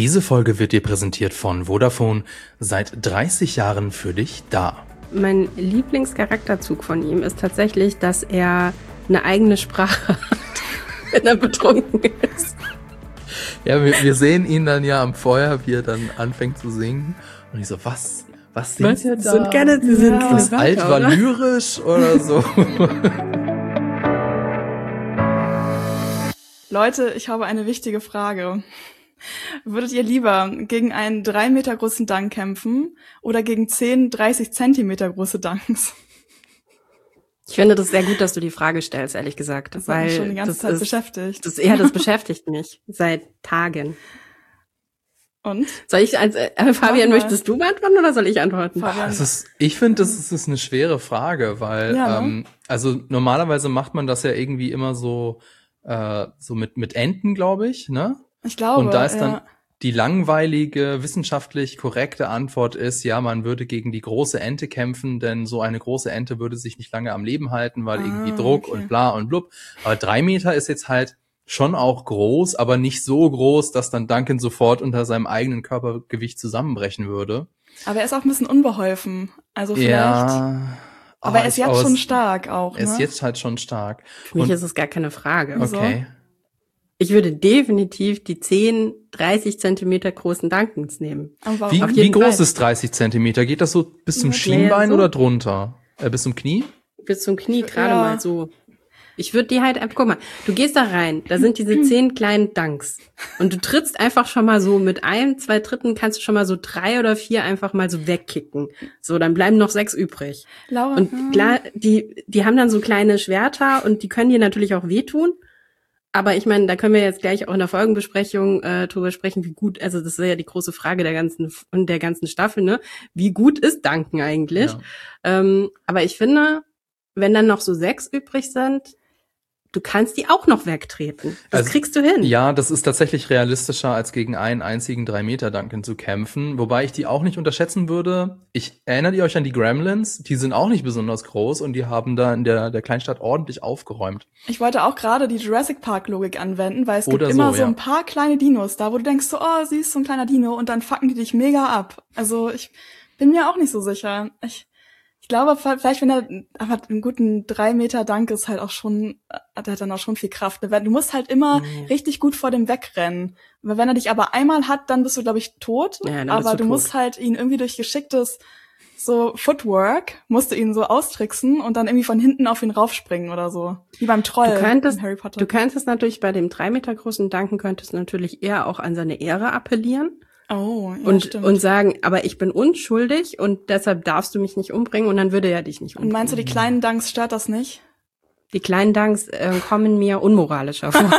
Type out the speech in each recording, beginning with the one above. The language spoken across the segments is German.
Diese Folge wird dir präsentiert von Vodafone, seit 30 Jahren für dich da. Mein Lieblingscharakterzug von ihm ist tatsächlich, dass er eine eigene Sprache hat, wenn er betrunken ist. Ja, wir sehen ihn dann ja am Feuer, wie er dann anfängt zu singen. Und ich so, was singt ihr da? Sie sind das altvalyrisch oder so? Leute, ich habe eine wichtige Frage. Würdet ihr lieber gegen einen 3 Meter großen Dunk kämpfen oder gegen 10, 30 Zentimeter große Dunks? Ich finde das sehr gut, dass du die Frage stellst, ehrlich gesagt. Das hat mich schon die ganze Zeit beschäftigt. Das beschäftigt mich seit Tagen. Und? Soll ich Fabian, möchtest du beantworten oder soll ich antworten? Ich finde, das ist eine schwere Frage, weil also normalerweise macht man das ja irgendwie immer so mit Enten, glaube ich, ne? Ich glaube, und da ist dann die langweilige, wissenschaftlich korrekte Antwort ist, ja, man würde gegen die große Ente kämpfen, denn so eine große Ente würde sich nicht lange am Leben halten, weil irgendwie Druck und bla und blub. Aber 3 Meter ist jetzt halt schon auch groß, aber nicht so groß, dass dann Duncan sofort unter seinem eigenen Körpergewicht zusammenbrechen würde. Aber er ist auch ein bisschen unbeholfen. Also vielleicht. Ja. Aber er ist jetzt schon stark auch, ne? Er ist jetzt halt schon stark. Für mich ist es gar keine Frage. Okay. Ich würde definitiv die 10, 30 Zentimeter großen Duncans nehmen. Wie groß ist 30 Zentimeter? Geht das so bis zum Schienbein oder drunter? Bis zum Knie? Bis zum Knie, gerade mal so. Ich würde die halt, guck mal, du gehst da rein, da sind diese 10 kleinen Dunks. Und du trittst einfach schon mal so mit 1, 2 Tritten, kannst du schon mal so 3 oder 4 einfach mal so wegkicken. So, dann bleiben noch 6 übrig. Laura, und klar, die haben dann so kleine Schwerter und die können dir natürlich auch wehtun. Aber ich meine, da können wir jetzt gleich auch in der Folgenbesprechung drüber sprechen, wie gut, also das ist ja die große Frage der ganzen Staffel, ne? Wie gut ist Duncan eigentlich? Ja. Aber ich finde, wenn dann noch so 6 übrig sind, du kannst die auch noch wegtreten. Das kriegst du hin. Ja, das ist tatsächlich realistischer, als gegen einen einzigen 3 Meter Duncan zu kämpfen. Wobei ich die auch nicht unterschätzen würde. Erinnert ihr euch an die Gremlins? Die sind auch nicht besonders groß und die haben da in der Kleinstadt ordentlich aufgeräumt. Ich wollte auch gerade die Jurassic Park Logik anwenden, weil es gibt immer so ein paar kleine Dinos da, wo du denkst so, oh, sie ist so ein kleiner Dino und dann fucken die dich mega ab. Also ich bin mir auch nicht so sicher. Ich glaube, vielleicht, aber einen guten 3 Meter Dunk ist halt auch schon, der hat dann auch schon viel Kraft. Du musst halt immer richtig gut vor dem wegrennen. Wenn er dich aber einmal hat, dann bist du, glaube ich, tot. Ja, aber du musst halt ihn irgendwie durch geschicktes so Footwork, musst du ihn so austricksen und dann irgendwie von hinten auf ihn raufspringen oder so. Wie beim Troll in Harry Potter. Du könntest natürlich bei dem 3 Meter großen Duncan könntest natürlich eher auch an seine Ehre appellieren. Oh, ja, und sagen, aber ich bin unschuldig und deshalb darfst du mich nicht umbringen und dann würde er dich nicht umbringen. Und meinst du, die kleinen Dunks stört das nicht? Die kleinen Dunks kommen mir unmoralischer vor.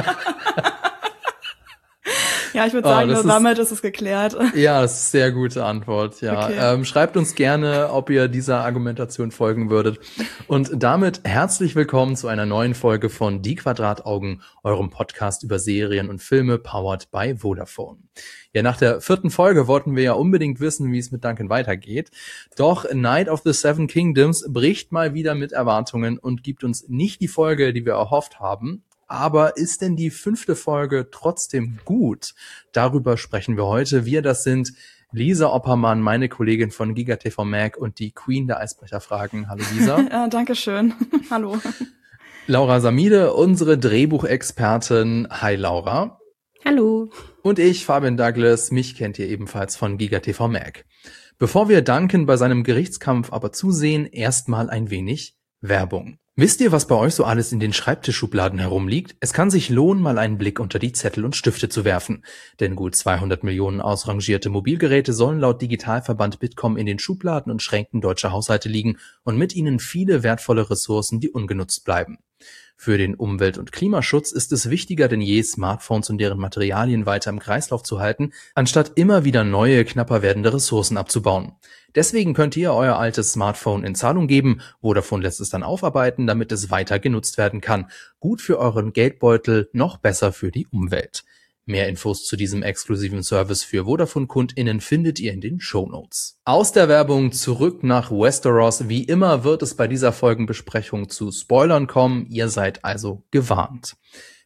Ja, ich würde sagen, damit ist es geklärt. Ja, das ist eine sehr gute Antwort, ja. Okay. Schreibt uns gerne, ob ihr dieser Argumentation folgen würdet. Und damit herzlich willkommen zu einer neuen Folge von Die Quadrataugen, eurem Podcast über Serien und Filme, powered by Vodafone. Ja, nach der 4. Folge wollten wir ja unbedingt wissen, wie es mit Duncan weitergeht. Doch Night of the Seven Kingdoms bricht mal wieder mit Erwartungen und gibt uns nicht die Folge, die wir erhofft haben. Aber ist denn die 5. Folge trotzdem gut? Darüber sprechen wir heute. Wir, das sind Lisa Oppermann, meine Kollegin von GigaTV Mag und die Queen der Eisbrecherfragen. Hallo Lisa. Ja, danke schön. Hallo. Laura Samide, unsere Drehbuchexpertin. Hi Laura. Hallo. Und ich, Fabian Douglas, mich kennt ihr ebenfalls von GigaTV Mag. Bevor wir Duncan bei seinem Gerichtskampf aber zusehen, erstmal ein wenig Werbung. Wisst ihr, was bei euch so alles in den Schreibtischschubladen herumliegt? Es kann sich lohnen, mal einen Blick unter die Zettel und Stifte zu werfen. Denn gut 200 Millionen ausrangierte Mobilgeräte sollen laut Digitalverband Bitkom in den Schubladen und Schränken deutscher Haushalte liegen und mit ihnen viele wertvolle Ressourcen, die ungenutzt bleiben. Für den Umwelt- und Klimaschutz ist es wichtiger denn je, Smartphones und deren Materialien weiter im Kreislauf zu halten, anstatt immer wieder neue, knapper werdende Ressourcen abzubauen. Deswegen könnt ihr euer altes Smartphone in Zahlung geben, Vodafone lässt es dann aufarbeiten, damit es weiter genutzt werden kann. Gut für euren Geldbeutel, noch besser für die Umwelt. Mehr Infos zu diesem exklusiven Service für Vodafone-KundInnen findet ihr in den Shownotes. Aus der Werbung zurück nach Westeros. Wie immer wird es bei dieser Folgenbesprechung zu Spoilern kommen. Ihr seid also gewarnt.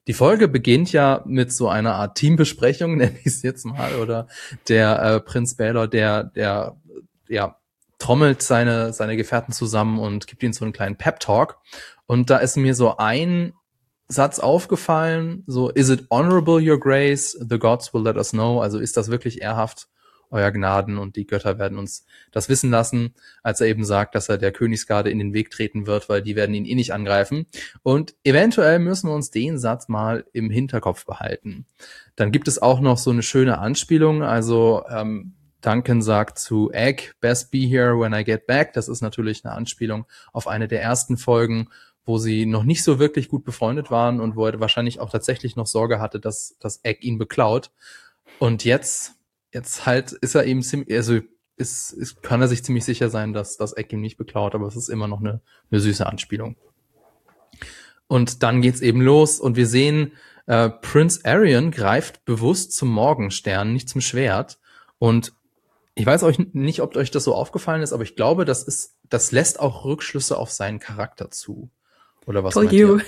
Die Folge beginnt ja mit so einer Art Teambesprechung, nenne ich es jetzt mal, oder der Prinz Baelor, der trommelt seine Gefährten zusammen und gibt ihnen so einen kleinen Pep-Talk. Und da ist mir so ein Satz aufgefallen, so, is it honorable, your grace? The gods will let us know. Also ist das wirklich ehrhaft, euer Gnaden, und die Götter werden uns das wissen lassen, als er eben sagt, dass er der Königsgarde in den Weg treten wird, weil die werden ihn eh nicht angreifen. Und eventuell müssen wir uns den Satz mal im Hinterkopf behalten. Dann gibt es auch noch so eine schöne Anspielung, also Duncan sagt zu Egg, best be here when I get back. Das ist natürlich eine Anspielung auf eine der ersten Folgen, wo sie noch nicht so wirklich gut befreundet waren und wo er wahrscheinlich auch tatsächlich noch Sorge hatte, dass das Egg ihn beklaut. Und jetzt halt ist er eben ziemlich, also kann er sich ziemlich sicher sein, dass das Egg ihm nicht beklaut, aber es ist immer noch eine süße Anspielung. Und dann geht's eben los und wir sehen, Prince Arion greift bewusst zum Morgenstern, nicht zum Schwert. Und ich weiß euch nicht, ob euch das so aufgefallen ist, aber ich glaube, das lässt auch Rückschlüsse auf seinen Charakter zu. Oder was meint ihr?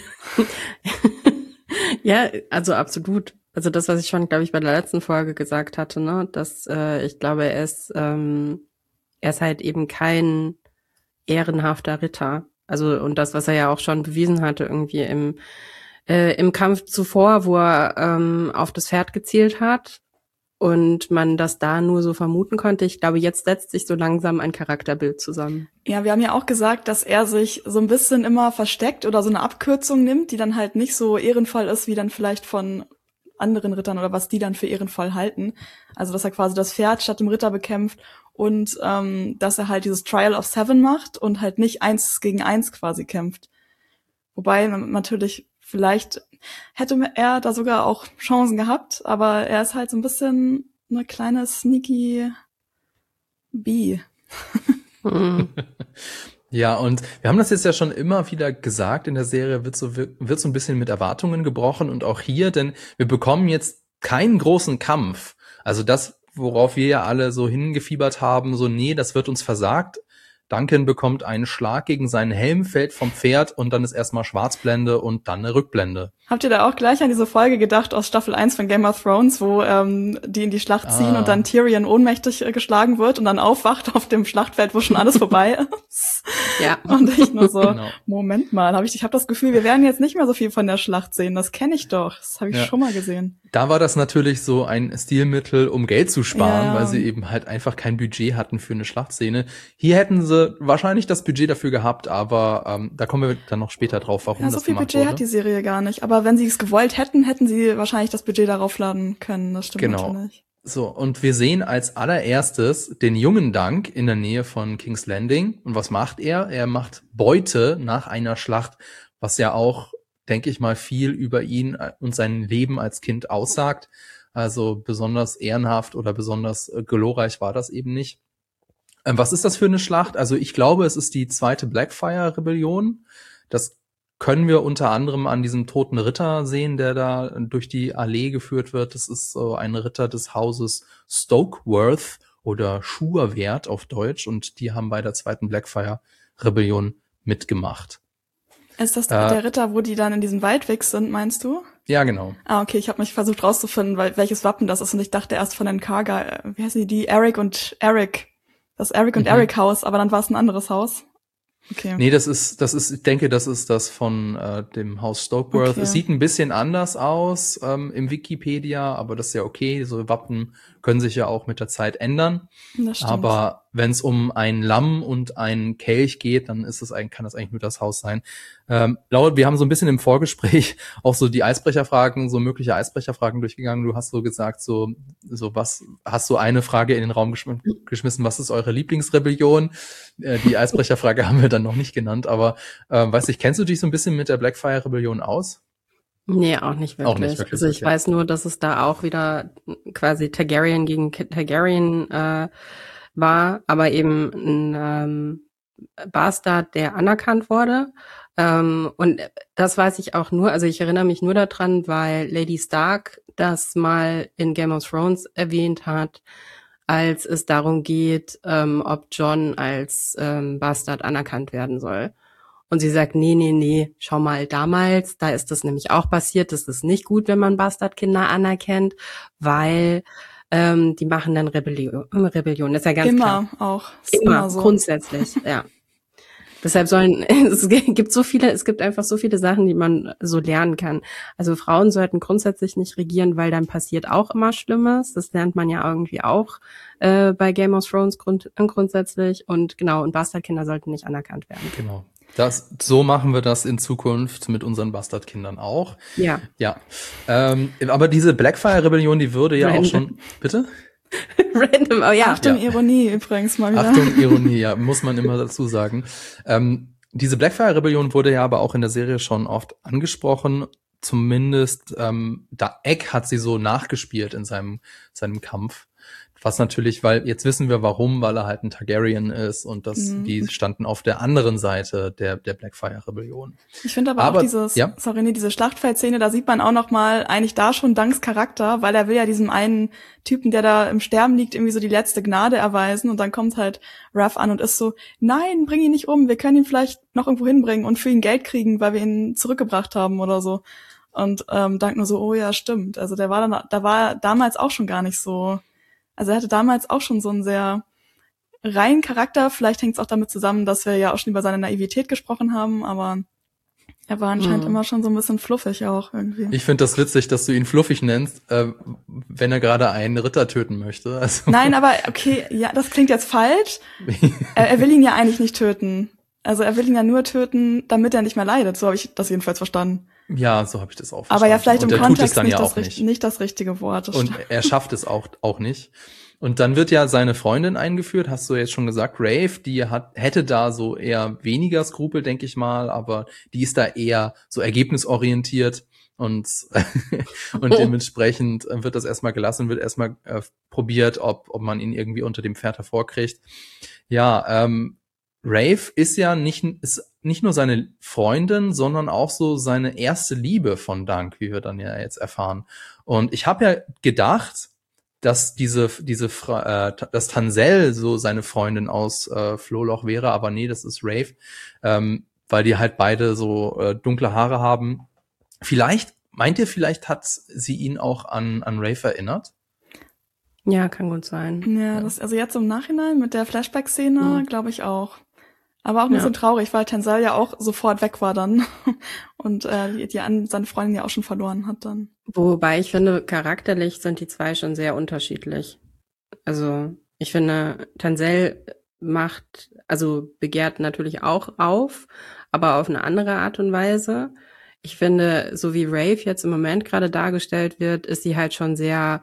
Ja, also absolut. Also das, was ich schon, glaube ich, bei der letzten Folge gesagt hatte, ne, dass ich glaube, er ist halt eben kein ehrenhafter Ritter. Also und das, was er ja auch schon bewiesen hatte, irgendwie im Kampf zuvor, wo er auf das Pferd gezielt hat und man das da nur so vermuten konnte. Ich glaube, jetzt setzt sich so langsam ein Charakterbild zusammen. Ja, wir haben ja auch gesagt, dass er sich so ein bisschen immer versteckt oder so eine Abkürzung nimmt, die dann halt nicht so ehrenvoll ist, wie dann vielleicht von anderen Rittern oder was die dann für ehrenvoll halten. Also, dass er quasi das Pferd statt dem Ritter bekämpft und dass er halt dieses Trial of Seven macht und halt nicht 1 gegen 1 quasi kämpft. Wobei natürlich vielleicht hätte er da sogar auch Chancen gehabt, aber er ist halt so ein bisschen eine kleine sneaky Bee. Ja, und wir haben das jetzt ja schon immer wieder gesagt, in der Serie wird so ein bisschen mit Erwartungen gebrochen und auch hier, denn wir bekommen jetzt keinen großen Kampf. Also das, worauf wir ja alle so hingefiebert haben, so nee, das wird uns versagt. Duncan bekommt einen Schlag gegen seinen Helm, fällt vom Pferd und dann ist erstmal Schwarzblende und dann eine Rückblende. Habt ihr da auch gleich an diese Folge gedacht aus Staffel 1 von Game of Thrones, wo die in die Schlacht ziehen und dann Tyrion ohnmächtig geschlagen wird und dann aufwacht auf dem Schlachtfeld, wo schon alles vorbei ist? Ja. Und ich nur so, genau. Moment mal, ich habe das Gefühl, wir werden jetzt nicht mehr so viel von der Schlacht sehen. Das kenne ich doch. Das habe ich schon mal gesehen. Da war das natürlich so ein Stilmittel, um Geld zu sparen, weil sie eben halt einfach kein Budget hatten für eine Schlachtszene. Hier hätten sie wahrscheinlich das Budget dafür gehabt, aber da kommen wir dann noch später drauf, warum das gemacht wurde. So viel Budget hat die Serie gar nicht. Aber wenn sie es gewollt hätten, hätten sie wahrscheinlich das Budget darauf laden können. Das stimmt natürlich. So, und wir sehen als allererstes den jungen Dunk in der Nähe von King's Landing. Und was macht er? Er macht Beute nach einer Schlacht, was ja auch, denke ich mal, viel über ihn und sein Leben als Kind aussagt. Also besonders ehrenhaft oder besonders glorreich war das eben nicht. Was ist das für eine Schlacht? Also ich glaube, es ist die zweite Blackfyre-Rebellion. Das können wir unter anderem an diesem toten Ritter sehen, der da durch die Allee geführt wird. Das ist so ein Ritter des Hauses Stokeworth oder Schurwert auf Deutsch und die haben bei der zweiten Blackfyre-Rebellion mitgemacht. Ist das der Ritter, wo die dann in diesem Waldweg sind, meinst du? Ja, genau. Ah, okay, ich habe mich versucht rauszufinden, welches Wappen das ist und ich dachte erst von den Karga, wie heißen die Eric und Eric. Das Eric und Eric Haus, aber dann war es ein anderes Haus. Okay. Nee, das ist, ich denke, das ist das von dem Haus Stokeworth. Okay. Es sieht ein bisschen anders aus im Wikipedia, aber das ist ja okay. So Wappen können sich ja auch mit der Zeit ändern. Das stimmt. Aber wenn es um ein Lamm und einen Kelch geht, dann kann das eigentlich nur das Haus sein. Laura, wir haben so ein bisschen im Vorgespräch auch so die Eisbrecherfragen, so mögliche Eisbrecherfragen durchgegangen. Du hast so gesagt, so was, hast du eine Frage in den Raum geschmissen, was ist eure Lieblingsrebellion? Die Eisbrecherfrage haben wir dann noch nicht genannt, aber kennst du dich so ein bisschen mit der Blackfyre-Rebellion aus? Nee, auch nicht wirklich. Also ich weiß nur, dass es da auch wieder quasi Targaryen gegen Targaryen war, aber eben ein Bastard, der anerkannt wurde. Und das weiß ich auch nur, also ich erinnere mich nur daran, weil Lady Stark das mal in Game of Thrones erwähnt hat, als es darum geht, ob Jon als Bastard anerkannt werden soll. Und sie sagt, nee, schau mal, damals, da ist das nämlich auch passiert, das ist nicht gut, wenn man Bastardkinder anerkennt, weil die machen dann Rebellion. Das ist ja ganz klar. Immer so. Grundsätzlich, ja. Deshalb es gibt einfach so viele Sachen, die man so lernen kann. Also Frauen sollten grundsätzlich nicht regieren, weil dann passiert auch immer Schlimmes. Das lernt man ja irgendwie auch bei Game of Thrones grundsätzlich. Und genau, und Bastardkinder sollten nicht anerkannt werden. Genau. So machen wir das in Zukunft mit unseren Bastardkindern auch. Ja. Ja. Aber diese Blackfire-Rebellion, die würde ja auch schon, bitte? Random, oh ja. Achtung, ja. Ironie übrigens mal wieder. Achtung, Ironie, ja, muss man immer dazu sagen. Diese Blackfire-Rebellion wurde ja aber auch in der Serie schon oft angesprochen. Zumindest, Egg hat sie so nachgespielt in seinem Kampf. Was natürlich, weil jetzt wissen wir warum, weil er halt ein Targaryen ist und die standen auf der anderen Seite der Blackfire-Rebellion. Ich finde aber auch diese Schlachtfeldszene, da sieht man auch noch mal eigentlich da schon Dunks Charakter, weil er will ja diesem einen Typen, der da im Sterben liegt, irgendwie so die letzte Gnade erweisen und dann kommt halt Ruff an und ist so, nein, bring ihn nicht um, wir können ihn vielleicht noch irgendwo hinbringen und für ihn Geld kriegen, weil wir ihn zurückgebracht haben oder so. Und Dunk nur so, oh ja, stimmt. Also da war damals auch schon gar nicht so. Also er hatte damals auch schon so einen sehr reinen Charakter. Vielleicht hängt es auch damit zusammen, dass wir ja auch schon über seine Naivität gesprochen haben, aber er war anscheinend immer schon so ein bisschen fluffig auch irgendwie. Ich finde das witzig, dass du ihn fluffig nennst, wenn er gerade einen Ritter töten möchte. Also. Nein, aber okay, ja, das klingt jetzt falsch. Er will ihn ja eigentlich nicht töten. Also er will ihn ja nur töten, damit er nicht mehr leidet. So habe ich das jedenfalls verstanden. Ja, so habe ich das auch verstanden. Aber ja, vielleicht im Kontext nicht das richtige Wort. Und er schafft es auch nicht. Und dann wird ja seine Freundin eingeführt, hast du jetzt schon gesagt, Rafe, die hätte da so eher weniger Skrupel, denke ich mal, aber die ist da eher so ergebnisorientiert und dementsprechend wird das erstmal gelassen, wird erstmal probiert, ob man ihn irgendwie unter dem Pferd hervorkriegt. Ja, Rafe ist ja nicht nur seine Freundin, sondern auch so seine erste Liebe von Dunk, wie wir dann ja jetzt erfahren. Und ich habe ja gedacht, dass dass Tansel so seine Freundin aus Flohloch wäre, aber nee, das ist Rafe, weil die halt beide so dunkle Haare haben. Meint ihr, vielleicht hat sie ihn auch an Rafe erinnert? Ja, kann gut sein. Ja, also jetzt im Nachhinein mit der Flashback-Szene, glaube ich auch. Aber auch ein bisschen traurig, weil Tansel ja auch sofort weg war dann und seine Freundin ja auch schon verloren hat dann. Wobei ich finde, charakterlich sind die zwei schon sehr unterschiedlich. Also ich finde, Tansel begehrt natürlich auch auf, aber auf eine andere Art und Weise. Ich finde, so wie Rafe jetzt im Moment gerade dargestellt wird, ist sie halt schon sehr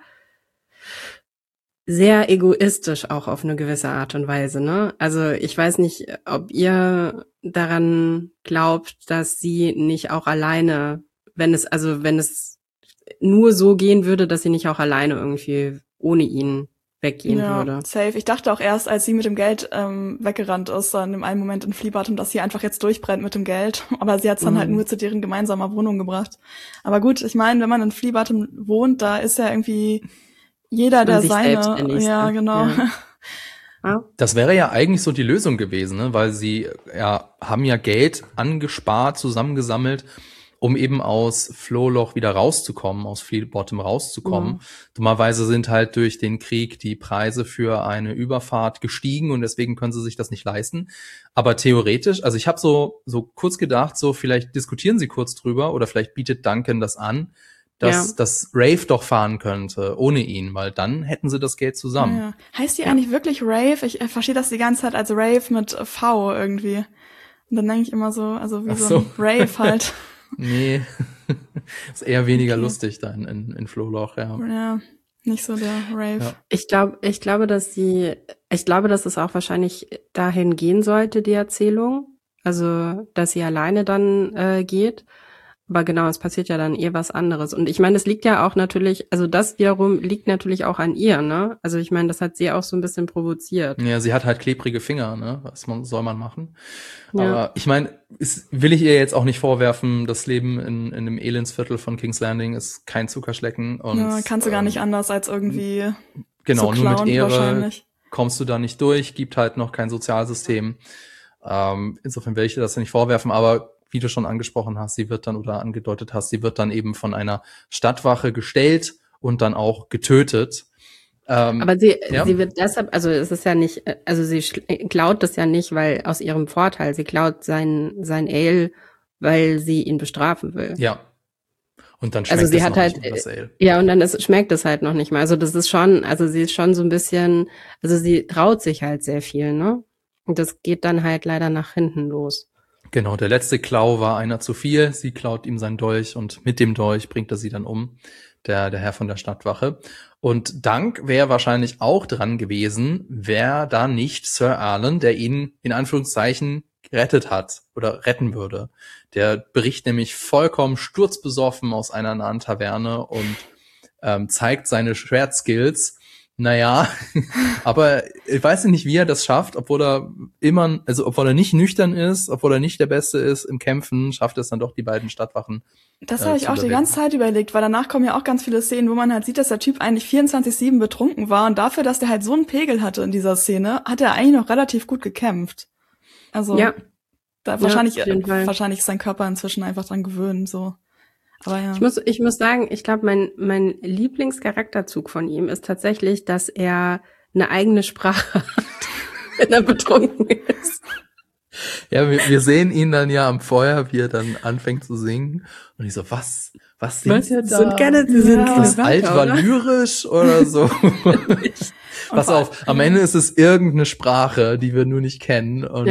sehr egoistisch auch auf eine gewisse Art und Weise, ne? Also ich weiß nicht, ob ihr daran glaubt, dass sie nicht auch alleine, wenn es nur so gehen würde, dass sie nicht auch alleine irgendwie ohne ihn weggehen würde. Safe. Ich dachte auch erst, als sie mit dem Geld weggerannt ist, dann im einen Moment in Flea Bottom, dass sie einfach jetzt durchbrennt mit dem Geld. Aber sie hat es dann halt nur zu deren gemeinsamer Wohnung gebracht. Aber gut, ich meine, wenn man in Flea Bottom wohnt, da ist ja irgendwie jeder, der seine, ja, genau. Ja. Das wäre ja eigentlich so die Lösung gewesen, ne? Weil sie haben ja Geld angespart, zusammengesammelt, um eben aus Flohloch wieder rauszukommen, aus Flea Bottom rauszukommen. Mhm. Dummerweise sind halt durch den Krieg die Preise für eine Überfahrt gestiegen und deswegen können sie sich das nicht leisten. Aber theoretisch, also ich habe so kurz gedacht, so vielleicht diskutieren sie kurz drüber oder vielleicht bietet Duncan das an, dass Rafe doch fahren könnte, ohne ihn, weil dann hätten sie das Geld zusammen. Ja. Heißt die eigentlich wirklich Rafe? Ich verstehe das die ganze Zeit als Rafe mit V irgendwie. Und dann denke ich immer so, also wie so ein Rave halt. Nee, ist eher weniger lustig da in Flohloch, ja. Ja, nicht so der Rave. Ja. Ich glaube, dass es auch wahrscheinlich dahin gehen sollte, die Erzählung. Also, dass sie alleine dann geht. Aber genau, es passiert ja dann was anderes. Und ich meine, es liegt ja auch natürlich, also das wiederum liegt natürlich auch an ihr, ne? Also ich meine, das hat sie auch so ein bisschen provoziert. Ja, sie hat halt klebrige Finger, ne? Soll man machen? Ja. Aber ich meine, will ich ihr jetzt auch nicht vorwerfen, das Leben in einem Elendsviertel von King's Landing ist kein Zuckerschlecken. Und, ja, kannst du gar nicht anders als irgendwie genau, zu klauen, nur mit Ehre wahrscheinlich. Kommst du da nicht durch, gibt halt noch kein Sozialsystem. Insofern will ich dir das ja nicht vorwerfen, aber wie du schon angesprochen hast, sie wird dann eben von einer Stadtwache gestellt und dann auch getötet. Aber sie wird deshalb, also es ist ja nicht, also sie klaut das ja nicht, weil aus ihrem Vorteil, sie klaut sein Ale, weil sie ihn bestrafen will. Ja. Und dann schmeckt es noch nicht mal das Ale. Ja, und dann schmeckt es halt noch nicht mal. Also das ist schon, also sie ist schon so ein bisschen, also sie traut sich halt sehr viel, ne? Und das geht dann halt leider nach hinten los. Genau, der letzte Klau war einer zu viel. Sie klaut ihm seinen Dolch und mit dem Dolch bringt er sie dann um, der Herr von der Stadtwache. Und Dunk wäre wahrscheinlich auch dran gewesen, wäre da nicht Sir Alan, der ihn in Anführungszeichen gerettet hat oder retten würde. Der bricht nämlich vollkommen sturzbesoffen aus einer nahen Taverne und zeigt seine Schwertskills. Naja, aber ich weiß nicht, wie er das schafft, obwohl er nicht nüchtern ist, obwohl er nicht der Beste ist im Kämpfen, schafft es dann doch die beiden Stadtwachen. Das habe ich auch die ganze Zeit überlegt, weil danach kommen ja auch ganz viele Szenen, wo man halt sieht, dass der Typ eigentlich 24/7 betrunken war und dafür, dass der halt so einen Pegel hatte in dieser Szene, hat er eigentlich noch relativ gut gekämpft. Also ja. Wahrscheinlich ist sein Körper inzwischen einfach dran gewöhnt, so. Aber ja. Ich muss sagen, ich glaube, mein Lieblingscharakterzug von ihm ist tatsächlich, dass er eine eigene Sprache hat, wenn er betrunken ist. Ja, wir sehen ihn dann ja am Feuer, wie er dann anfängt zu singen. Und ich so, was singt ihr da? Das altvalyrisch oder so? Pass auf, am Ende ist es irgendeine Sprache, die wir nur nicht kennen. Und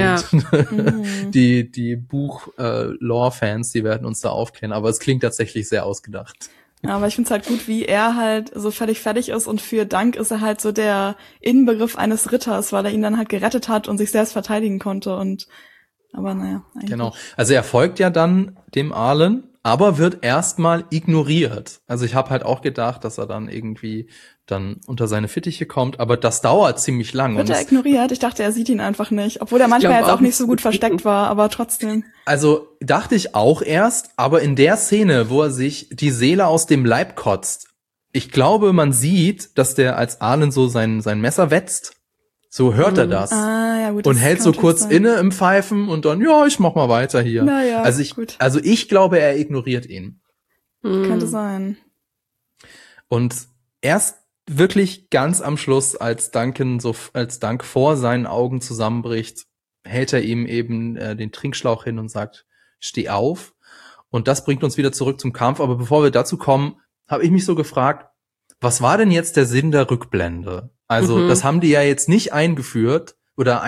die Buch-Lore-Fans, die werden uns da aufklären. Aber es klingt tatsächlich sehr ausgedacht. Ja, aber ich find's halt gut, wie er halt so fertig ist. Und für Dunk ist er halt so der Inbegriff eines Ritters, weil er ihn dann halt gerettet hat und sich selbst verteidigen konnte. Aber naja. Eigentlich. Genau. Also er folgt ja dann dem Arlen, aber wird erstmal ignoriert. Also ich habe halt auch gedacht, dass er dann irgendwie dann unter seine Fittiche kommt, aber das dauert ziemlich lang. Wird er ignoriert? Ich dachte, er sieht ihn einfach nicht. Obwohl er manchmal jetzt auch nicht so gut versteckt war, aber trotzdem. Also dachte ich auch erst, aber in der Szene, wo er sich die Seele aus dem Leib kotzt, ich glaube, man sieht, dass der als Arlen so sein Messer wetzt. So hört er das. Ja, gut, und hält so kurz inne im Pfeifen und dann, ja, ich mach mal weiter hier. Naja, also ich glaube, er ignoriert ihn. Könnte sein. Und erst wirklich ganz am Schluss, als Dunk vor seinen Augen zusammenbricht, hält er ihm eben den Trinkschlauch hin und sagt, steh auf. Und das bringt uns wieder zurück zum Kampf. Aber bevor wir dazu kommen, habe ich mich so gefragt, was war denn jetzt der Sinn der Rückblende? Also das haben die ja jetzt nicht eingefügt,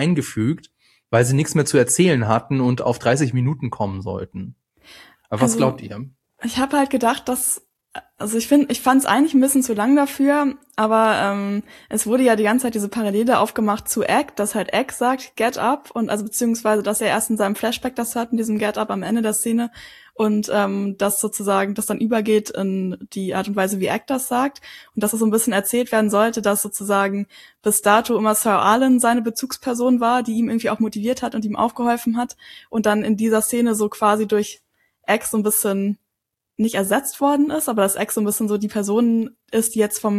weil sie nichts mehr zu erzählen hatten und auf 30 Minuten kommen sollten. Aber was glaubt ihr? Ich habe halt gedacht, ich fand es eigentlich ein bisschen zu lang dafür, aber es wurde ja die ganze Zeit diese Parallele aufgemacht zu Egg, dass halt Egg sagt, get up, und also beziehungsweise, dass er erst in seinem Flashback das hört, in diesem get up am Ende der Szene, und dass sozusagen das dann übergeht in die Art und Weise, wie Egg das sagt, und dass es so ein bisschen erzählt werden sollte, dass sozusagen bis dato immer Sir Alan seine Bezugsperson war, die ihm irgendwie auch motiviert hat und ihm aufgeholfen hat, und dann in dieser Szene so quasi durch Egg so ein bisschen nicht ersetzt worden ist, aber dass Egg so ein bisschen so die Person ist, die jetzt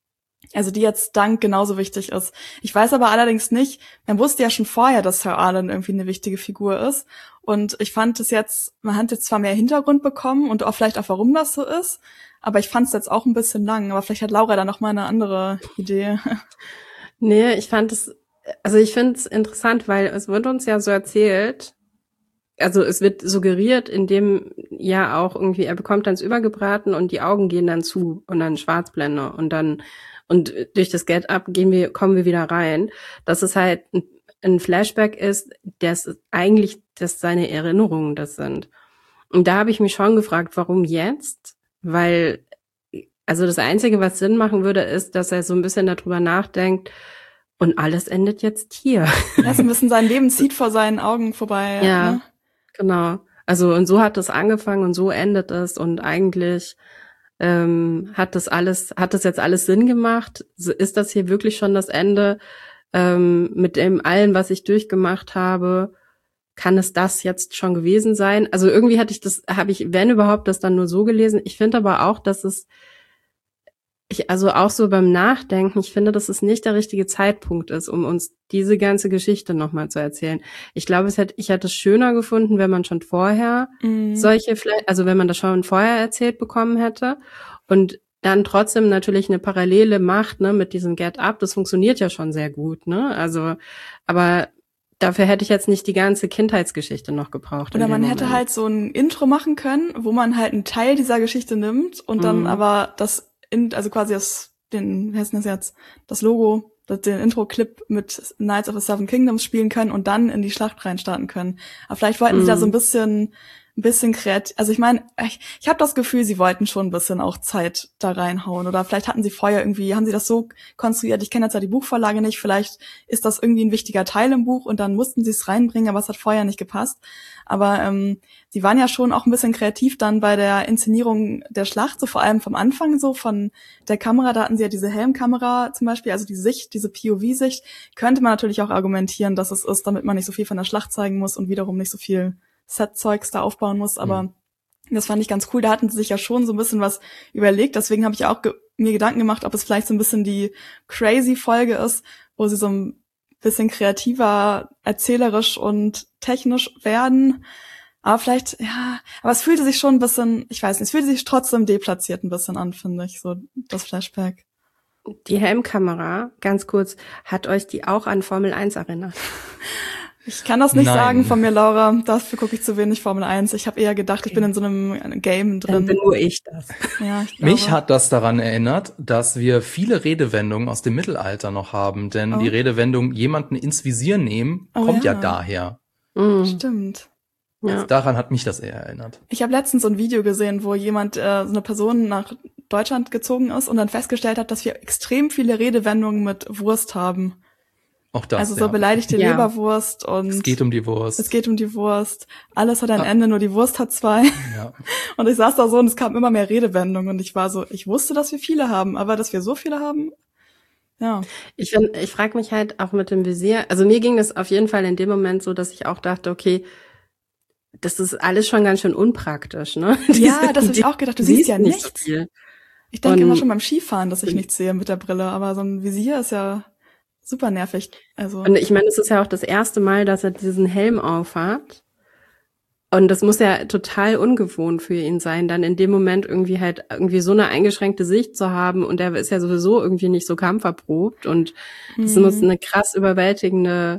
Dunk genauso wichtig ist. Ich weiß aber allerdings nicht, man wusste ja schon vorher, dass Sir Alan irgendwie eine wichtige Figur ist, und ich fand man hat jetzt zwar mehr Hintergrund bekommen und auch vielleicht auch, warum das so ist, aber ich fand es jetzt auch ein bisschen lang, aber vielleicht hat Laura da noch mal eine andere Idee. Nee, ich finde es interessant, weil es wird uns ja so erzählt, also es wird suggeriert, indem ja auch irgendwie, er bekommt dann übergebraten und die Augen gehen dann zu und dann Schwarzblende und durch das Get Up kommen wir wieder rein, dass es halt ein Flashback ist, dass seine Erinnerungen das sind. Und da habe ich mich schon gefragt, warum jetzt? Weil, also das Einzige, was Sinn machen würde, ist, dass er so ein bisschen darüber nachdenkt, und alles endet jetzt hier. Er ist ein bisschen, sein Leben zieht vor seinen Augen vorbei. Ja. Ne? Genau. Also und so hat es angefangen und so endet es, und eigentlich hat das jetzt alles Sinn gemacht? Ist das hier wirklich schon das Ende mit dem allen, was ich durchgemacht habe? Kann es das jetzt schon gewesen sein? Also irgendwie habe ich, wenn überhaupt, das dann nur so gelesen. Ich finde aber auch, dass Also auch so beim Nachdenken, ich finde, dass es nicht der richtige Zeitpunkt ist, um uns diese ganze Geschichte nochmal zu erzählen. Ich glaube, ich hätte es schöner gefunden, wenn man schon vorher wenn man das schon vorher erzählt bekommen hätte und dann trotzdem natürlich eine Parallele macht, ne, mit diesem Get Up. Das funktioniert ja schon sehr gut, ne? Also, aber dafür hätte ich jetzt nicht die ganze Kindheitsgeschichte noch gebraucht. Oder man hätte halt so ein Intro machen können, wo man halt einen Teil dieser Geschichte nimmt und dann aber also quasi wie heißt das jetzt, das Logo, den Intro-Clip mit Knights of the Seven Kingdoms spielen können und dann in die Schlacht reinstarten können. Aber vielleicht wollten sie da so ein bisschen kreativ, also ich meine, ich habe das Gefühl, sie wollten schon ein bisschen auch Zeit da reinhauen oder vielleicht hatten sie vorher haben sie das so konstruiert, ich kenne jetzt ja die Buchvorlage nicht, vielleicht ist das irgendwie ein wichtiger Teil im Buch und dann mussten sie es reinbringen, aber es hat vorher nicht gepasst. Aber sie waren ja schon auch ein bisschen kreativ dann bei der Inszenierung der Schlacht, so vor allem vom Anfang so von der Kamera, da hatten sie ja diese Helmkamera zum Beispiel, also die Sicht, diese POV-Sicht, könnte man natürlich auch argumentieren, dass es ist, damit man nicht so viel von der Schlacht zeigen muss und wiederum nicht so viel Set-Zeugs da aufbauen muss, aber das fand ich ganz cool. Da hatten sie sich ja schon so ein bisschen was überlegt. Deswegen habe ich auch mir Gedanken gemacht, ob es vielleicht so ein bisschen die Crazy-Folge ist, wo sie so ein bisschen kreativer, erzählerisch und technisch werden. Aber vielleicht, ja, aber es fühlte sich schon ein bisschen, ich weiß nicht, es fühlte sich trotzdem deplatziert ein bisschen an, finde ich, so das Flashback. Die Helmkamera, ganz kurz, hat euch die auch an Formel 1 erinnert? Ich kann das nicht sagen von mir, Laura. Dafür gucke ich zu wenig Formel 1. Ich habe eher gedacht, ich bin in so einem Game drin. Dann bin nur ich das. Ja, ich glaube. Mich hat das daran erinnert, dass wir viele Redewendungen aus dem Mittelalter noch haben. Denn die Redewendung jemanden ins Visier nehmen kommt ja daher. Stimmt. Ja. Also daran hat mich das eher erinnert. Ich habe letztens so ein Video gesehen, wo jemand, so eine Person nach Deutschland gezogen ist und dann festgestellt hat, dass wir extrem viele Redewendungen mit Wurst haben. Auch das, also so beleidigte Leberwurst und es geht um die Wurst. Es geht um die Wurst. Alles hat ein Ende, nur die Wurst hat zwei. Ja. Und ich saß da so und es kamen immer mehr Redewendungen und ich war so, ich wusste, dass wir viele haben, aber dass wir so viele haben, ja. Ich frage mich halt auch mit dem Visier, also mir ging das auf jeden Fall in dem Moment so, dass ich auch dachte, okay, das ist alles schon ganz schön unpraktisch, ne? Ja, das habe ich auch gedacht, du siehst ja nichts. So viel. Ich denke immer schon beim Skifahren, dass ich nichts sehe mit der Brille, aber so ein Visier ist ja super nervig. Also. Und ich meine, es ist ja auch das erste Mal, dass er diesen Helm aufhat. Und das muss ja total ungewohnt für ihn sein, dann in dem Moment irgendwie so eine eingeschränkte Sicht zu haben. Und er ist ja sowieso irgendwie nicht so kampferprobt. Und das muss eine krass überwältigende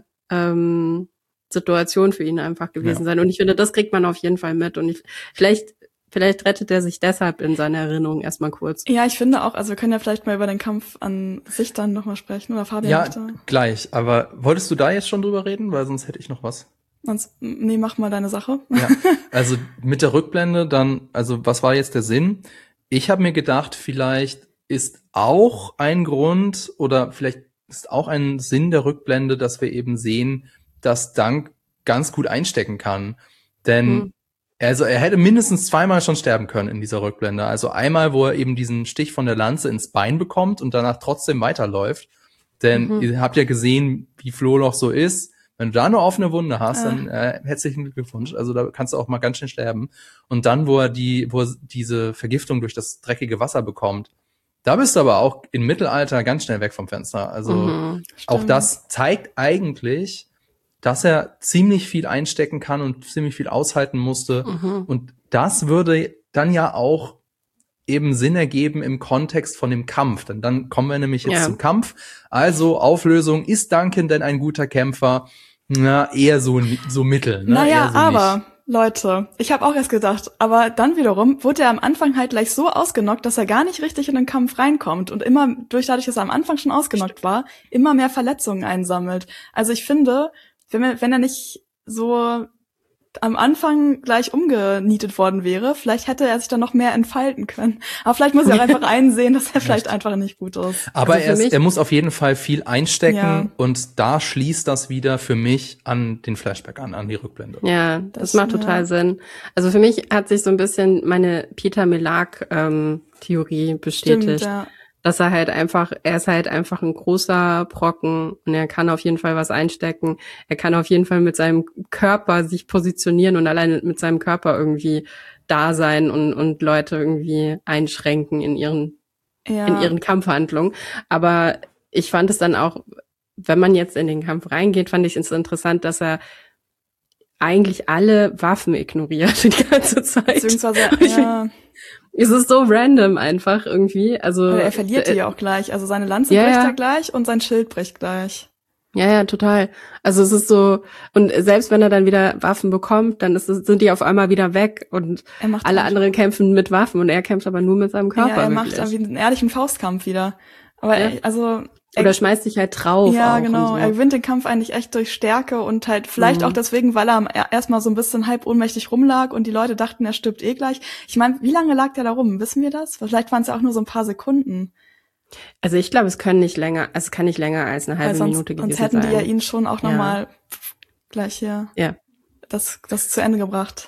Situation für ihn einfach gewesen sein. Und ich finde, das kriegt man auf jeden Fall mit. Und vielleicht rettet er sich deshalb in seiner Erinnerung erstmal kurz. Ja, ich finde auch, also wir können ja vielleicht mal über den Kampf an sich dann nochmal sprechen. Oder Fabian? Ja, gleich. Aber wolltest du da jetzt schon drüber reden? Weil sonst hätte ich noch was. Nee, mach mal deine Sache. Ja, also mit der Rückblende dann, also was war jetzt der Sinn? Ich habe mir gedacht, vielleicht ist auch ein Grund oder vielleicht ist auch ein Sinn der Rückblende, dass wir eben sehen, dass Dunk ganz gut einstecken kann. Denn also er hätte mindestens zweimal schon sterben können in dieser Rückblende. Also einmal, wo er eben diesen Stich von der Lanze ins Bein bekommt und danach trotzdem weiterläuft. Denn ihr habt ja gesehen, wie Flohloch so ist. Wenn du da eine offene Wunde hast, dann herzlichen Glückwunsch. Also da kannst du auch mal ganz schnell sterben. Und dann, wo er diese Vergiftung durch das dreckige Wasser bekommt, da bist du aber auch im Mittelalter ganz schnell weg vom Fenster. Also auch das zeigt eigentlich, dass er ziemlich viel einstecken kann und ziemlich viel aushalten musste. Und das würde dann ja auch eben Sinn ergeben im Kontext von dem Kampf. Denn dann kommen wir nämlich jetzt zum Kampf. Also Auflösung, ist Duncan denn ein guter Kämpfer? Na, eher so mittel. Ne? Naja, so aber nicht. Leute, ich habe auch erst gedacht, aber dann wiederum wurde er am Anfang halt gleich so ausgenockt, dass er gar nicht richtig in den Kampf reinkommt und immer, dadurch, dass er am Anfang schon ausgenockt war, immer mehr Verletzungen einsammelt. Also ich finde, wenn er nicht so am Anfang gleich umgenietet worden wäre, vielleicht hätte er sich dann noch mehr entfalten können. Aber vielleicht muss er auch einfach einsehen, dass er vielleicht einfach nicht gut ist. Aber also er muss auf jeden Fall viel einstecken und da schließt das wieder für mich an den Flashback an die Rückblende. Ja, das macht total Sinn. Also für mich hat sich so ein bisschen meine Peter Melark Theorie bestätigt. Stimmt, dass er ist halt einfach ein großer Brocken und er kann auf jeden Fall was einstecken. Er kann auf jeden Fall mit seinem Körper sich positionieren und alleine mit seinem Körper irgendwie da sein und Leute irgendwie einschränken in ihren in ihren Kampfhandlungen. Aber ich fand es dann auch, wenn man jetzt in den Kampf reingeht, fand ich es interessant, dass er eigentlich alle Waffen ignoriert die ganze Zeit. Beziehungsweise, es ist so random einfach irgendwie. Also er verliert die ja auch gleich. Also seine Lanze bricht er gleich und sein Schild bricht gleich. Ja, total. Also es ist so, und selbst wenn er dann wieder Waffen bekommt, dann sind die auf einmal wieder weg und alle anderen kämpfen mit Waffen und er kämpft aber nur mit seinem Körper. Ja, er macht einen ehrlichen Faustkampf wieder. Aber oder schmeißt sich halt drauf. Ja, genau. So. Er gewinnt den Kampf eigentlich echt durch Stärke und halt vielleicht auch deswegen, weil er erstmal so ein bisschen halb ohnmächtig rumlag und die Leute dachten, er stirbt eh gleich. Ich meine, wie lange lag der da rum? Wissen wir das? Vielleicht waren es ja auch nur so ein paar Sekunden. Also ich glaube, es kann nicht länger als eine halbe Minute gewesen sein. Sonst hätten die ja ihn schon auch nochmal gleich hier das zu Ende gebracht.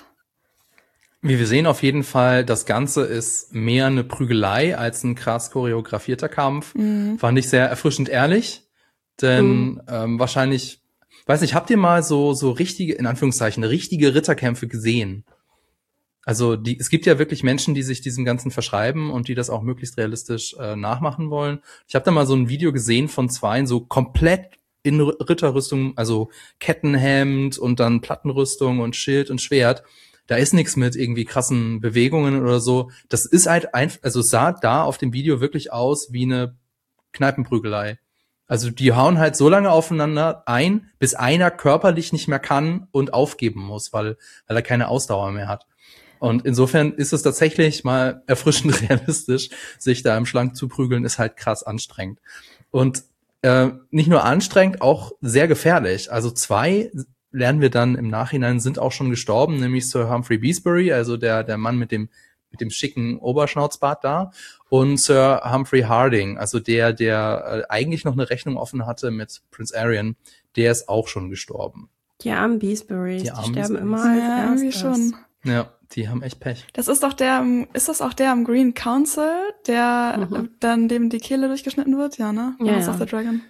Wie wir sehen auf jeden Fall, das Ganze ist mehr eine Prügelei als ein krass choreografierter Kampf. Fand ich sehr erfrischend ehrlich, denn wahrscheinlich, weiß nicht, habt ihr mal so richtige, in Anführungszeichen, richtige Ritterkämpfe gesehen? Also es gibt ja wirklich Menschen, die sich diesem Ganzen verschreiben und die das auch möglichst realistisch nachmachen wollen. Ich habe da mal so ein Video gesehen von zweien, so komplett in Ritterrüstung, also Kettenhemd und dann Plattenrüstung und Schild und Schwert. Da ist nichts mit irgendwie krassen Bewegungen oder so. Das ist halt also sah da auf dem Video wirklich aus wie eine Kneipenprügelei. Also die hauen halt so lange aufeinander ein, bis einer körperlich nicht mehr kann und aufgeben muss, weil er keine Ausdauer mehr hat. Und insofern ist es tatsächlich mal erfrischend realistisch, sich da im Schlank zu prügeln, ist halt krass anstrengend. Und nicht nur anstrengend, auch sehr gefährlich. Also 2 lernen wir dann im Nachhinein, sind auch schon gestorben, nämlich Sir Humphrey Beesbury, also der Mann mit dem schicken Oberschnauzbart da, und Sir Humphrey Harding, also der eigentlich noch eine Rechnung offen hatte mit Prince Arian, der ist auch schon gestorben. Die armen Beesburys, die sterben immer als erstes. Schon. Ja, die haben echt Pech. Das ist doch ist das auch der am Green Council, der dann dem die Kehle durchgeschnitten wird? Ja, ne? House of the Dragon.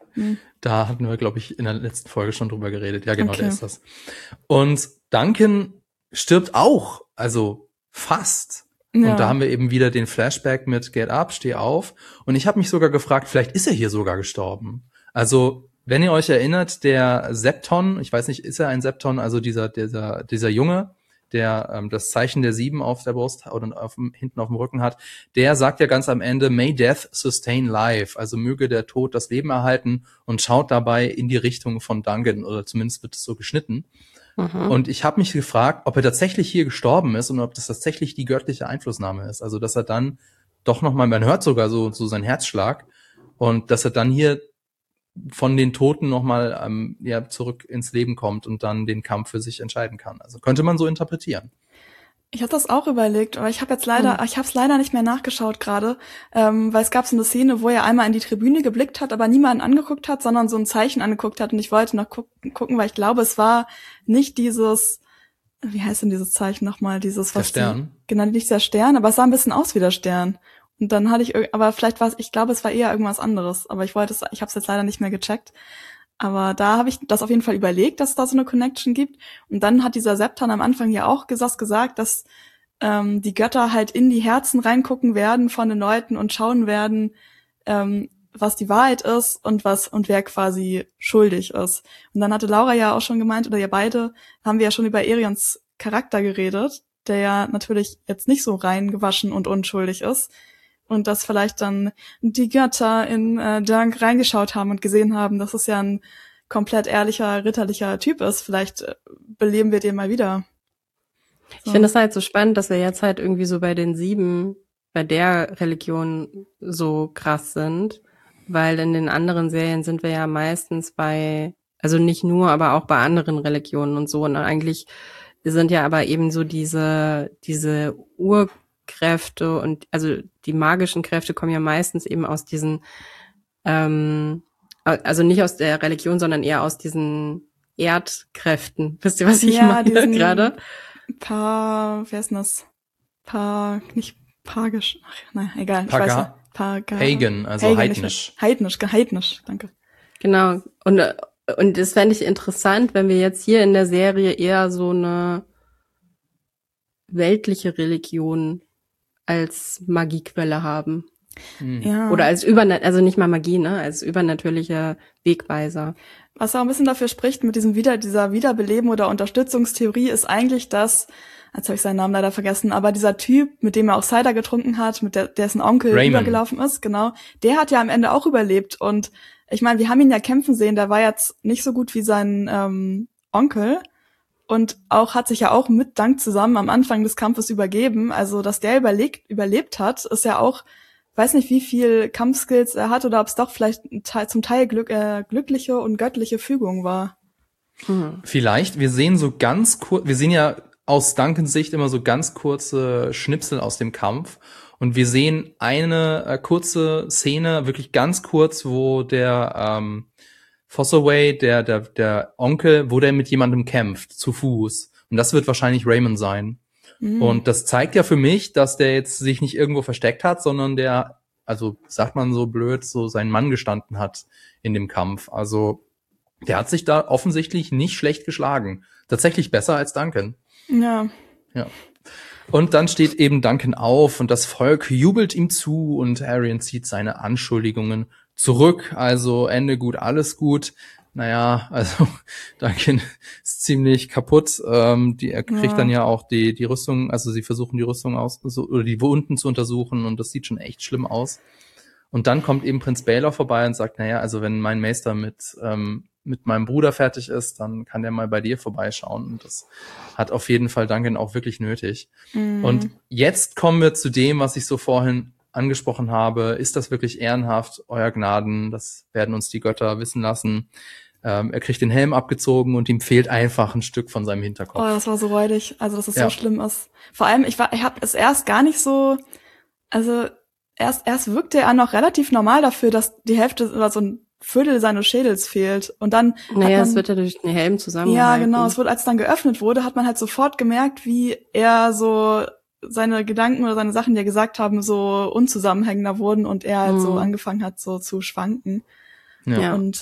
Da hatten wir, glaube ich, in der letzten Folge schon drüber geredet. Ja, genau, der ist das. Und Duncan stirbt auch, also fast. Ja. Und da haben wir eben wieder den Flashback mit Get Up, steh auf. Und ich habe mich sogar gefragt, vielleicht ist er hier sogar gestorben. Also, wenn ihr euch erinnert, der Septon, ich weiß nicht, ist er ein Septon, also dieser Junge, der das Zeichen der 7 auf der Brust oder hinten auf dem Rücken hat, der sagt ja ganz am Ende, May Death sustain life, also möge der Tod das Leben erhalten, und schaut dabei in die Richtung von Duncan, oder zumindest wird es so geschnitten. Und ich habe mich gefragt, ob er tatsächlich hier gestorben ist und ob das tatsächlich die göttliche Einflussnahme ist, also dass er dann doch nochmal, man hört sogar so seinen Herzschlag, und dass er dann hier von den Toten nochmal zurück ins Leben kommt und dann den Kampf für sich entscheiden kann. Also könnte man so interpretieren. Ich habe das auch überlegt, aber ich habe es leider nicht mehr nachgeschaut gerade, weil es gab so eine Szene, wo er einmal in die Tribüne geblickt hat, aber niemanden angeguckt hat, sondern so ein Zeichen angeguckt hat, und ich wollte noch gucken, weil ich glaube, es war nicht dieses, wie heißt denn dieses Zeichen nochmal, dieses, was der Stern? Genau, nicht der Stern, aber es sah ein bisschen aus wie der Stern. Und dann hatte aber vielleicht war es, ich glaube, es war eher irgendwas anderes, aber ich habe es jetzt leider nicht mehr gecheckt. Aber da habe ich das auf jeden Fall überlegt, dass es da so eine Connection gibt. Und dann hat dieser Septon am Anfang ja auch gesagt, dass die Götter halt in die Herzen reingucken werden von den Leuten und schauen werden, was die Wahrheit ist und wer quasi schuldig ist. Und dann hatte Laura ja auch schon gemeint, oder ihr beide, haben wir ja schon über Aerions Charakter geredet, der ja natürlich jetzt nicht so rein gewaschen und unschuldig ist. Und dass vielleicht dann die Götter in Dunk reingeschaut haben und gesehen haben, dass es ja ein komplett ehrlicher, ritterlicher Typ ist. Vielleicht beleben wir den mal wieder. So. Ich finde es halt so spannend, dass wir jetzt halt irgendwie so bei den 7, bei der Religion so krass sind. Weil in den anderen Serien sind wir ja meistens also nicht nur, aber auch bei anderen Religionen und so. Und eigentlich sind ja aber eben so diese Urkräfte und also die magischen Kräfte kommen ja meistens eben aus diesen, also nicht aus der Religion, sondern eher aus diesen Erdkräften. Wisst ihr, was ich meine gerade? Wer ist denn das? Nicht pagisch. Ach, nein, egal. Pagan, also heidnisch. Heidnisch, danke. Genau. Und das fände ich interessant, wenn wir jetzt hier in der Serie eher so eine weltliche Religion als Magiequelle haben. Ja. Oder als also nicht mal Magie, ne, als übernatürlicher Wegweiser. Was auch ein bisschen dafür spricht mit dieser Wiederbeleben oder Unterstützungstheorie ist eigentlich das, jetzt habe ich seinen Namen leider vergessen, aber dieser Typ, mit dem er auch Cider getrunken hat, dessen Onkel übergelaufen ist, genau, der hat ja am Ende auch überlebt. Und ich meine, wir haben ihn ja kämpfen sehen, der war jetzt nicht so gut wie sein Onkel und hat sich ja auch mit Dank zusammen am Anfang des Kampfes übergeben. Also, dass der überlebt hat, ist ja auch, weiß nicht, wie viel Kampfskills er hat oder ob es doch vielleicht zum Teil glückliche und göttliche Fügung war. Vielleicht, wir sehen so ganz kurz, wir sehen ja aus Duncans Sicht immer so ganz kurze Schnipsel aus dem Kampf und wir sehen eine kurze Szene, wirklich ganz kurz, wo der Fossaway, der Onkel, wo der mit jemandem kämpft, zu Fuß. Und das wird wahrscheinlich Raymond sein. Und das zeigt ja für mich, dass der jetzt sich nicht irgendwo versteckt hat, sondern der, also sagt man so blöd, so seinen Mann gestanden hat in dem Kampf. Also der hat sich da offensichtlich nicht schlecht geschlagen. Tatsächlich besser als Duncan. Ja. Und dann steht eben Duncan auf und das Volk jubelt ihm zu und Arianne zieht seine Anschuldigungen zurück. Also Ende gut, alles gut. Naja, also Duncan ist ziemlich kaputt. Er kriegt dann ja auch die Rüstung, also sie versuchen die Rüstung oder die Wunden zu untersuchen und das sieht schon echt schlimm aus. Und dann kommt eben Prinz Baelor vorbei und sagt, naja, also wenn mein Meister mit meinem Bruder fertig ist, dann kann der mal bei dir vorbeischauen. Und das hat auf jeden Fall Duncan auch wirklich nötig. Und jetzt kommen wir zu dem, was ich so vorhin angesprochen habe. Ist das wirklich ehrenhaft, euer Gnaden? Das werden uns die Götter wissen lassen. Er kriegt den Helm abgezogen und ihm fehlt einfach ein Stück von seinem Hinterkopf. Oh, das war so räudig. Also, dass es so schlimm ist. Vor allem, ich habe es erst gar nicht so, also erst wirkte er noch relativ normal dafür, dass die Hälfte oder so ein Viertel seines Schädels fehlt. Und dann es wird ja durch den Helm zusammengehalten. Ja, genau. Als dann geöffnet wurde, hat man halt sofort gemerkt, wie er so seine Gedanken oder seine Sachen, die er gesagt haben, so unzusammenhängender wurden und er halt so angefangen hat, so zu schwanken. Ja. Und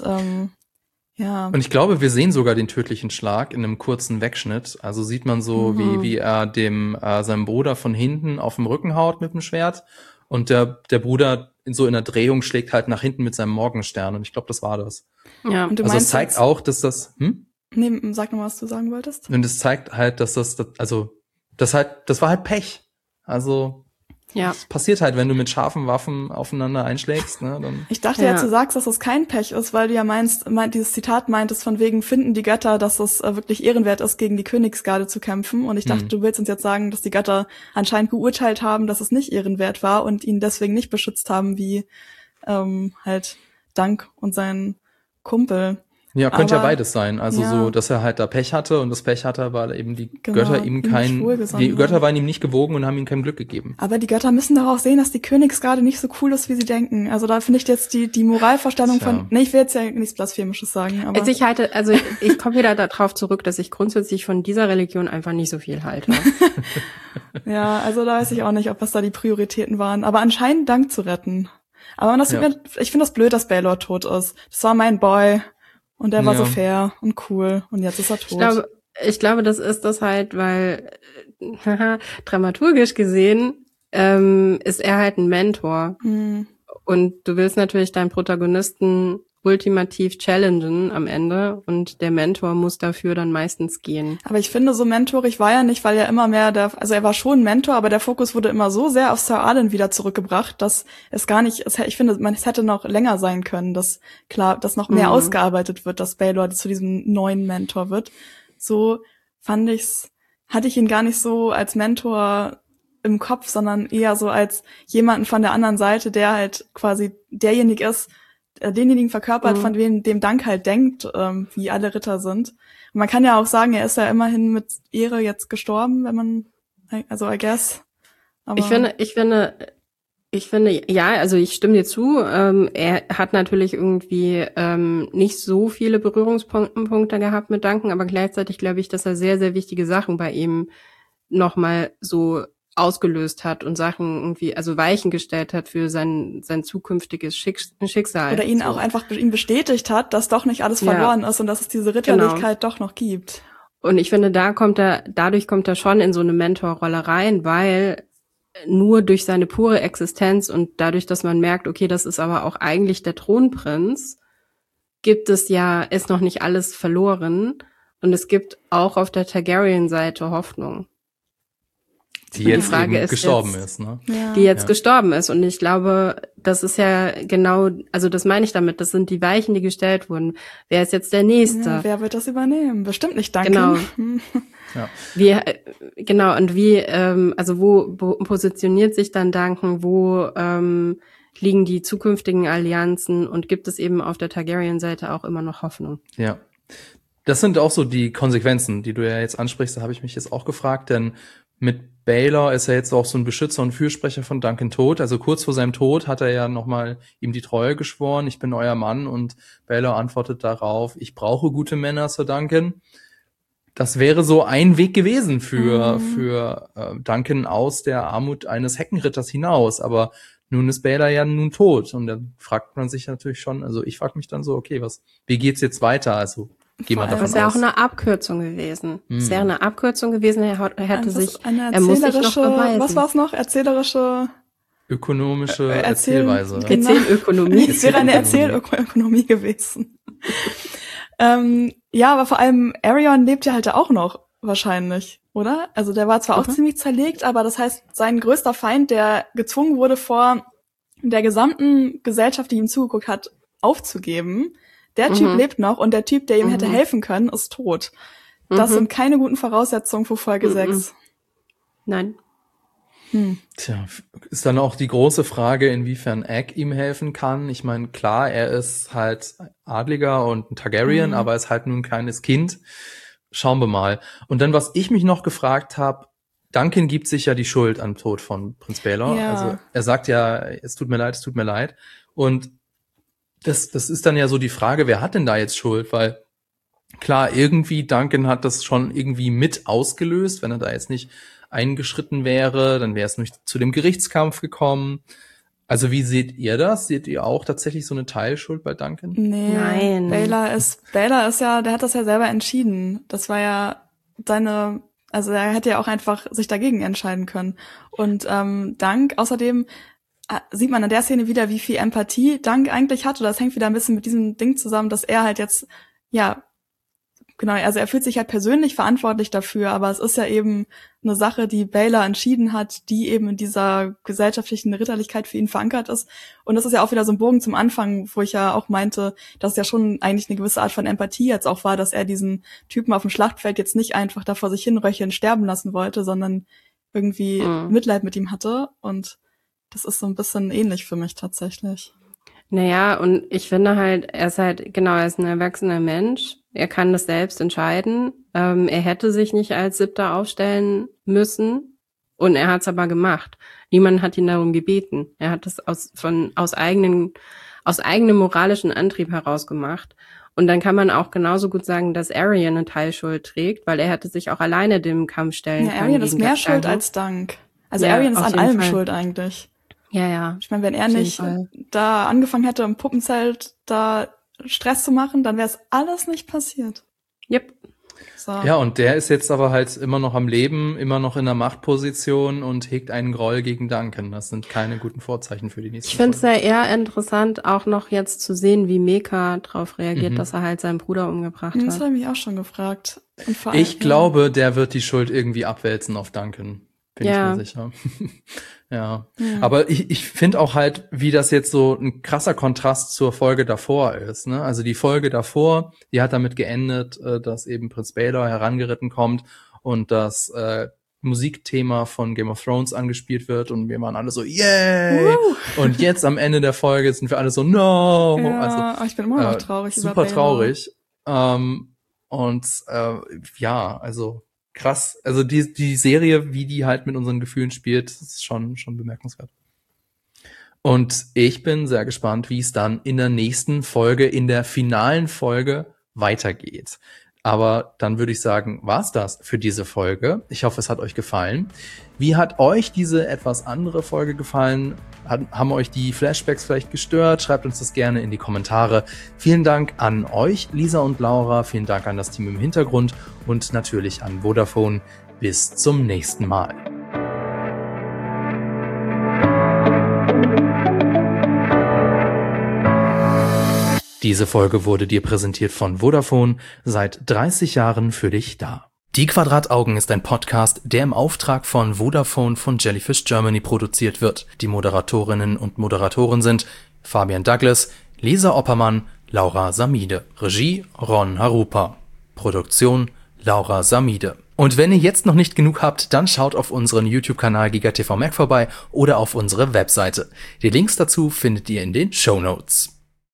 Und ich glaube, wir sehen sogar den tödlichen Schlag in einem kurzen Wegschnitt. Also sieht man so, wie er seinem Bruder von hinten auf dem Rücken haut mit dem Schwert und der Bruder in der Drehung schlägt halt nach hinten mit seinem Morgenstern und ich glaube, das war das. Ja. Und du also meinst es zeigt auch, dass das Nee, sag noch mal, was du sagen wolltest. Und es zeigt halt, dass das war halt Pech. Also es passiert halt, wenn du mit scharfen Waffen aufeinander einschlägst, ne, dann. Ich dachte ja, du sagst, dass das kein Pech ist, weil du ja dieses Zitat meintest von wegen finden die Götter, dass es wirklich ehrenwert ist, gegen die Königsgarde zu kämpfen. Und ich dachte, du willst uns jetzt sagen, dass die Götter anscheinend geurteilt haben, dass es nicht ehrenwert war und ihn deswegen nicht beschützt haben, wie halt Dank und sein Kumpel. Ja, könnte ja beides sein. Also so, dass er halt da Pech hatte und das Pech hatte, weil eben die Götter ihm die Götter waren ihm nicht gewogen und haben ihm kein Glück gegeben. Aber die Götter müssen doch auch sehen, dass die Königsgarde nicht so cool ist, wie sie denken. Also da finde ich jetzt die Moralvorstellung ich will jetzt ja nichts Blasphemisches sagen, aber. Ich komme wieder darauf zurück, dass ich grundsätzlich von dieser Religion einfach nicht so viel halte. Ja, also da weiß ich auch nicht, was da die Prioritäten waren. Aber anscheinend Dank zu retten. Aber ich finde das blöd, dass Baelor tot ist. Das war mein Boy. Und er war so fair und cool und jetzt ist er tot. Ich glaube, das ist das halt, weil dramaturgisch gesehen ist er halt ein Mentor. Und du willst natürlich deinen Protagonisten ultimativ challengen am Ende und der Mentor muss dafür dann meistens gehen. Aber ich finde, so mentorig war er nicht, weil er immer mehr er war schon ein Mentor, aber der Fokus wurde immer so sehr auf Sir Arden wieder zurückgebracht, dass es gar nicht, ich finde, es hätte noch länger sein können, dass noch mehr ausgearbeitet wird, dass Baelor zu diesem neuen Mentor wird. So hatte ich ihn gar nicht so als Mentor im Kopf, sondern eher so als jemanden von der anderen Seite, der halt quasi derjenige ist, denjenigen verkörpert, von dem Dank halt denkt, wie alle Ritter sind. Und man kann ja auch sagen, er ist ja immerhin mit Ehre jetzt gestorben, wenn man, also I guess. Aber ich finde, ja, also ich stimme dir zu, er hat natürlich irgendwie nicht so viele Berührungspunkte gehabt mit Duncan, aber gleichzeitig glaube ich, dass er sehr, sehr wichtige Sachen bei ihm nochmal so ausgelöst hat und Sachen irgendwie, also Weichen gestellt hat für sein zukünftiges Schicksal. Oder ihn auch einfach ihm bestätigt hat, dass doch nicht alles verloren ist und dass es diese Ritterlichkeit doch noch gibt. Und ich finde, dadurch kommt er schon in so eine Mentorrolle rein, weil nur durch seine pure Existenz und dadurch, dass man merkt, okay, das ist aber auch eigentlich der Thronprinz, ist noch nicht alles verloren und es gibt auch auf der Targaryen-Seite Hoffnung. Die jetzt eben gestorben ist, ne? Ja. Die jetzt gestorben ist. Und ich glaube, das ist ja genau, also das meine ich damit, das sind die Weichen, die gestellt wurden. Wer ist jetzt der Nächste? Ja, wer wird das übernehmen? Bestimmt nicht Duncan. Genau. Ja. Also wo positioniert sich dann Duncan, wo liegen die zukünftigen Allianzen und gibt es eben auf der Targaryen-Seite auch immer noch Hoffnung? Ja. Das sind auch so die Konsequenzen, die du ja jetzt ansprichst, da habe ich mich jetzt auch gefragt, denn mit Baelor ist er jetzt auch so ein Beschützer und Fürsprecher von Duncan tot. Also kurz vor seinem Tod hat er ja nochmal ihm die Treue geschworen, ich bin euer Mann, und Baelor antwortet darauf, ich brauche gute Männer, Sir Duncan. Das wäre so ein Weg gewesen für Duncan aus der Armut eines Heckenritters hinaus, aber nun ist Baelor ja nun tot und dann fragt man sich natürlich schon, also ich frage mich dann so, okay, wie geht's jetzt weiter? Also gehen wir davon aus. Das wäre auch eine Abkürzung gewesen. Es wäre eine Abkürzung gewesen, er muss sich noch beweisen. Was war's noch? Ökonomische Erzählweise. Genau. Erzählökonomie. Es wäre eine Erzählökonomie gewesen. Ja, aber vor allem Aerion lebt ja halt auch noch, wahrscheinlich, oder? Also der war zwar auch ziemlich zerlegt, aber das heißt, sein größter Feind, der gezwungen wurde, vor der gesamten Gesellschaft, die ihm zugeguckt hat, aufzugeben, der Typ lebt noch und der Typ, der ihm hätte helfen können, ist tot. Das sind keine guten Voraussetzungen für Folge 6. Nein. Tja, ist dann auch die große Frage, inwiefern Egg ihm helfen kann. Ich meine, klar, er ist halt Adliger und ein Targaryen, aber er ist halt nur ein kleines Kind. Schauen wir mal. Und dann, was ich mich noch gefragt habe, Duncan gibt sich ja die Schuld am Tod von Prinz Baelor. Ja. Also er sagt ja, es tut mir leid. Und das ist dann ja so die Frage, wer hat denn da jetzt Schuld? Weil klar, irgendwie Duncan hat das schon irgendwie mit ausgelöst. Wenn er da jetzt nicht eingeschritten wäre, dann wäre es nicht zu dem Gerichtskampf gekommen. Also wie seht ihr das? Seht ihr auch tatsächlich so eine Teilschuld bei Duncan? Nee, nein. Baelor ist ja, der hat das ja selber entschieden. Das war ja also er hätte ja auch einfach sich dagegen entscheiden können. Und außerdem sieht man in der Szene wieder, wie viel Empathie Dunk eigentlich hat. Oder das hängt wieder ein bisschen mit diesem Ding zusammen, dass er halt jetzt, ja, genau, also er fühlt sich halt persönlich verantwortlich dafür, aber es ist ja eben eine Sache, die Baelor entschieden hat, die eben in dieser gesellschaftlichen Ritterlichkeit für ihn verankert ist. Und das ist ja auch wieder so ein Bogen zum Anfang, wo ich ja auch meinte, dass es ja schon eigentlich eine gewisse Art von Empathie jetzt auch war, dass er diesen Typen auf dem Schlachtfeld jetzt nicht einfach da vor sich hin röcheln, sterben lassen wollte, sondern irgendwie Mitleid mit ihm hatte. Und das ist so ein bisschen ähnlich für mich tatsächlich. Naja, und ich finde halt, er ist ein erwachsener Mensch. Er kann das selbst entscheiden. Er hätte sich nicht als Siebter aufstellen müssen. Und er hat es aber gemacht. Niemand hat ihn darum gebeten. Er hat es aus eigenem moralischen Antrieb heraus gemacht. Und dann kann man auch genauso gut sagen, dass Aerion eine Teilschuld trägt, weil er hätte sich auch alleine dem Kampf stellen können. Aerion ist mehr schuld als Dunk. Also Aerion ist an allem schuld eigentlich. Ja. Ich meine, wenn er nicht da angefangen hätte, im Puppenzelt da Stress zu machen, dann wäre es alles nicht passiert. Yep. So. Ja, und der ist jetzt aber halt immer noch am Leben, immer noch in der Machtposition und hegt einen Groll gegen Duncan. Das sind keine guten Vorzeichen für die nächste Ich finde es ja eher interessant, auch noch jetzt zu sehen, wie Meka darauf reagiert, dass er halt seinen Bruder umgebracht hat. Das habe ich mich auch schon gefragt. Und vor allem, ich glaube, der wird die Schuld irgendwie abwälzen auf Duncan. Bin ich mir sicher. Ja. Aber ich finde auch halt, wie das jetzt so ein krasser Kontrast zur Folge davor ist, ne? Also die Folge davor, die hat damit geendet, dass eben Prinz Baelor herangeritten kommt und das Musikthema von Game of Thrones angespielt wird und wir waren alle so, yay! Und jetzt am Ende der Folge sind wir alle so, no! Ja, also, ich bin immer noch traurig. Super traurig. Also krass. Also die Serie, wie die halt mit unseren Gefühlen spielt, ist schon bemerkenswert. Und ich bin sehr gespannt, wie es dann in der nächsten Folge, in der finalen Folge weitergeht. Aber dann würde ich sagen, war's das für diese Folge. Ich hoffe, es hat euch gefallen. Wie hat euch diese etwas andere Folge gefallen? Haben euch die Flashbacks vielleicht gestört? Schreibt uns das gerne in die Kommentare. Vielen Dank an euch, Lisa und Laura. Vielen Dank an das Team im Hintergrund und natürlich an Vodafone. Bis zum nächsten Mal. Diese Folge wurde dir präsentiert von Vodafone, seit 30 Jahren für dich da. Die Quadrataugen ist ein Podcast, der im Auftrag von Vodafone von Jellyfish Germany produziert wird. Die Moderatorinnen und Moderatoren sind Fabian Douglas, Lisa Oppermann, Laura Samide. Regie Ron Harupa. Produktion Laura Samide. Und wenn ihr jetzt noch nicht genug habt, dann schaut auf unseren YouTube-Kanal GigaTV Mac vorbei oder auf unsere Webseite. Die Links dazu findet ihr in den Shownotes.